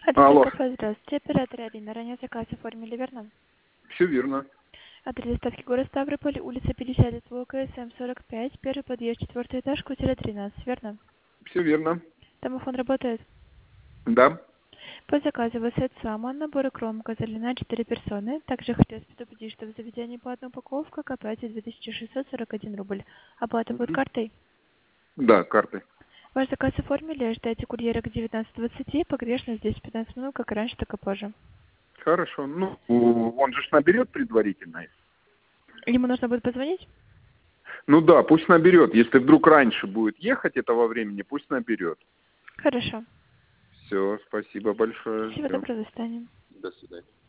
Алло, Кафе, здравствуйте. Оператор Алина. Ранее заказ оформили, верно? все верно. Адрес доставки город Ставрополь, улица 50, ВКСМ 45, первый подъезд, 4 этаж, квартира 13, верно? Все верно. Домофон работает. Да. По заказу вы сет саман, набор икром, газель на 4 персоны. Также хотелось предупредить, что в заведении по одной упаковке к оплате 2641 рубль. Оплата будет Мгм. картой. Да, картой. Ваш заказ оформили, ждайте курьера к 19:20, погрешность здесь 15 минут, как и раньше, так и позже. Хорошо. Ну, он же ж наберет предварительно. Ему нужно будет позвонить? Ну да, пусть наберет. Если вдруг раньше будет ехать этого времени, пусть наберет. Хорошо. Все, спасибо большое. Всего Все. доброго, до свидания. До свидания.